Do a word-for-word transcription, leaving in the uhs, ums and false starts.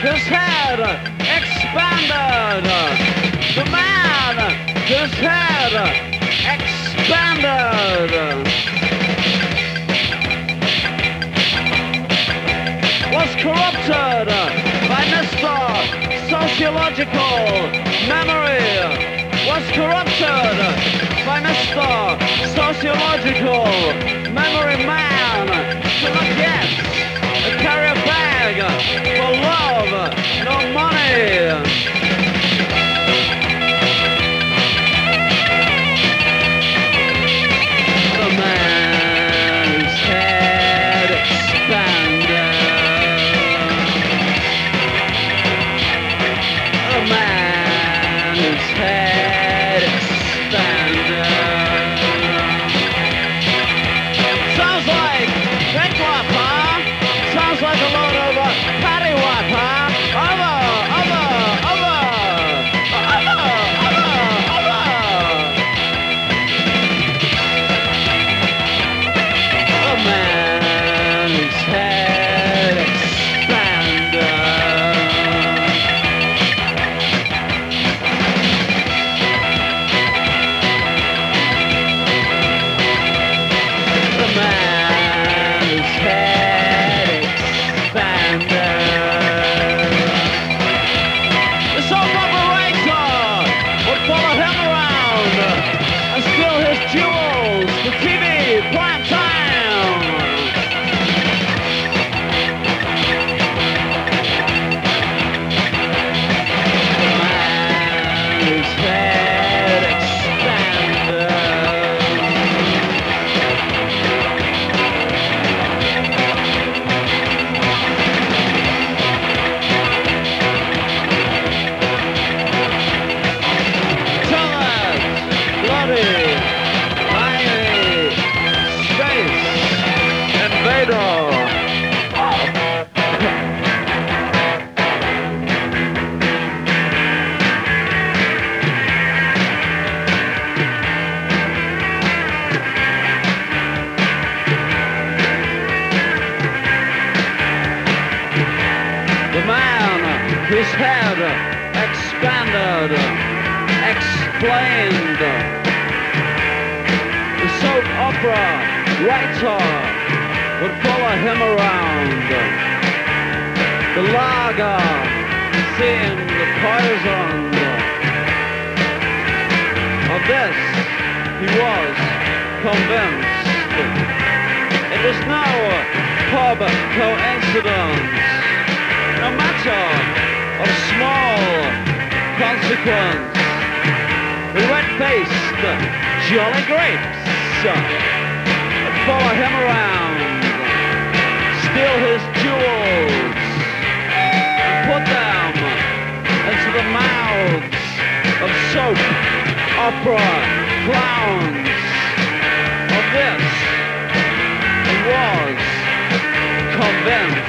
his head expanded. The man, his head expanded. Was corrupted by Mister Sociological Memory. Was corrupted by Mister Sociological Memory Man. To not yet carry a bag for love, no money. The man's head expanded. The man's head expanded. Sounds like Bedwap, huh? Sounds like a load of uh, paddywhack, huh? Other, other, other, other, other, other. The man's head expanded. The man's head expanded. The soap operator would follow him around and steal his jewels for T V prime time. The man's head expanded. Bloody, tiny, space invader. The man, his head expanded, explained. The soap opera writer would follow him around. The lager seemed poisoned. Of this he was convinced. It was no pub coincidence, no matter of small consequence. The red-faced jolly grapes would follow him around, steal his jewels, and put them into the mouths of soap opera clowns. Of this he was convinced.